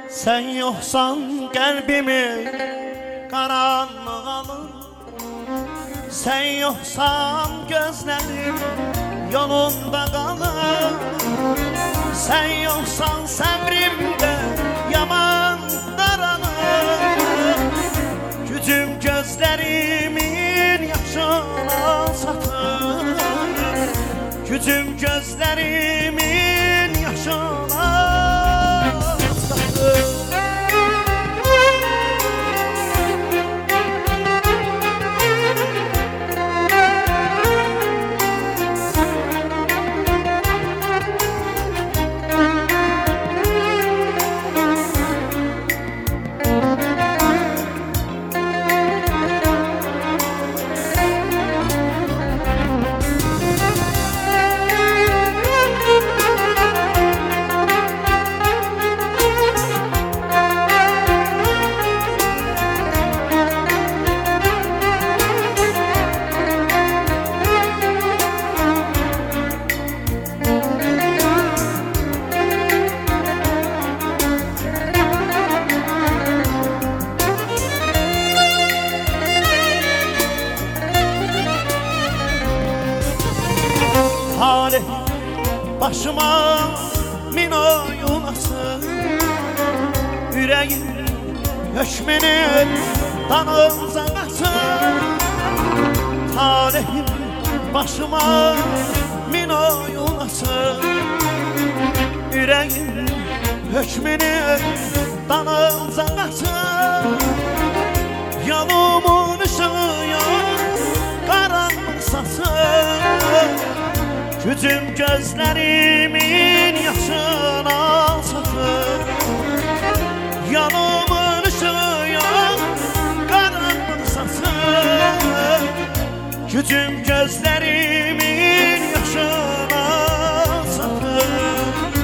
Sen yoksan kalbimi karanlık alır. Sen yoksan gözlerim yolunda kalır. Sen yoksan sabrimde yaman daralır. Gücüm gözlerimin yaşına satır. Gücüm gözlerimin yaşına satır. Talih başıma min oyulasın. Yüreğim hökmenin tanınsa kaçın. Talihim başıma min oyulasın. Yüreğim hökmenin tanınsa kaçın. Yolumun ışığı karanlık saçın. Gücüm gözlerimin yaşına satır. Yanımın ışığı karanlık saçır. Gücüm gözlerimin yaşına satır.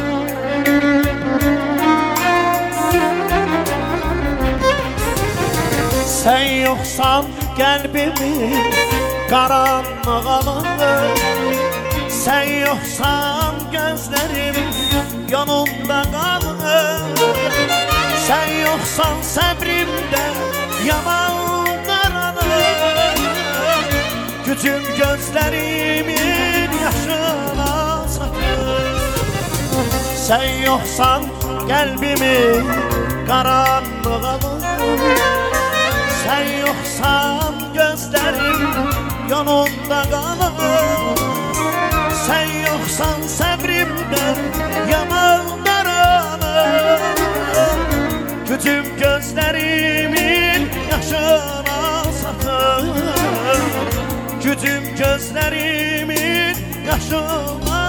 Sen yoksan kalbimi karanlık alır. Sen yoksan gözlerim yanımda kalır. Sen yoksan sabrimde yaman daralır. Gücüm gözlerimin yaşına satır. Sen yoksan kalbimi karanlık alır. Sen yoksan gözlerim yanımda kalır. Sen yoksan sabrimden yaman daralır. Gücüm gözlerimin yaşına satır. Gücüm gözlerimin yaşına satır.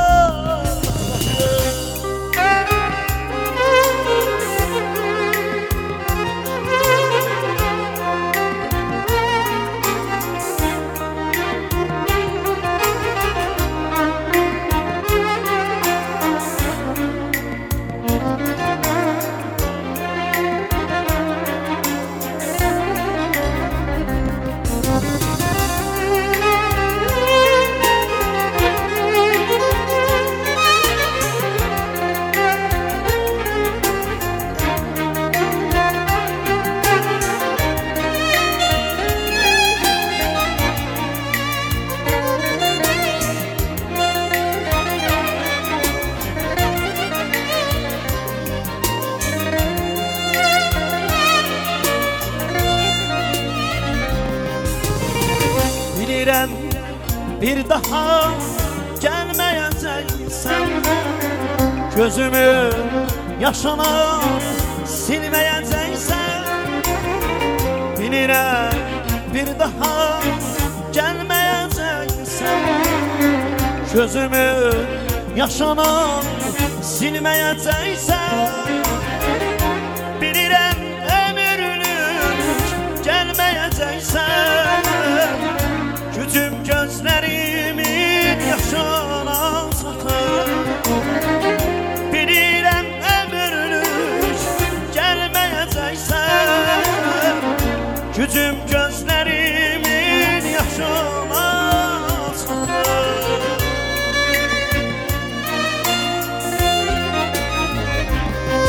Bilirəm bir daha gelmeyeceksen. Gözümün yaşını silmeyeceksen. Bilirəm bir daha gelmeyeceksen. Gözümün yaşını silmeyeceksen. Bilirəm ömürlük gelmeyeceksen. Gücüm gözlerimin yaşına satır. Bilirəm ömürlük gelmeyeceksen. Gücüm gözlerimin yaşına satır.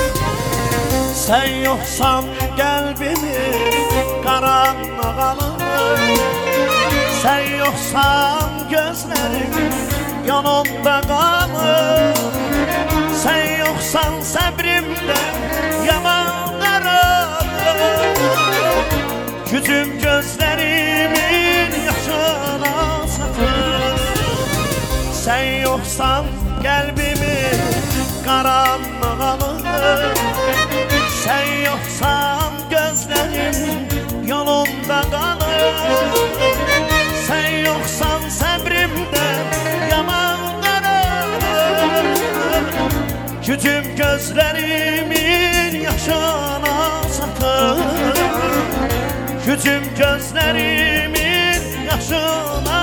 Sen yoksan kalbimin karanlık alır. Sen yoksan gözlerim yanımda kalır. Sen yoksan sabrimden yaman kararır. Gücüm gözlerimin yaşına satır. Sen yoksan kalbimin karanlık alır. Sen yoksan gözlerim yolunda kalır. Sen yoksan sabrimden yaman kararır. Gücüm gözlerimin yaşına satır. Gücüm gözlerimin yaşına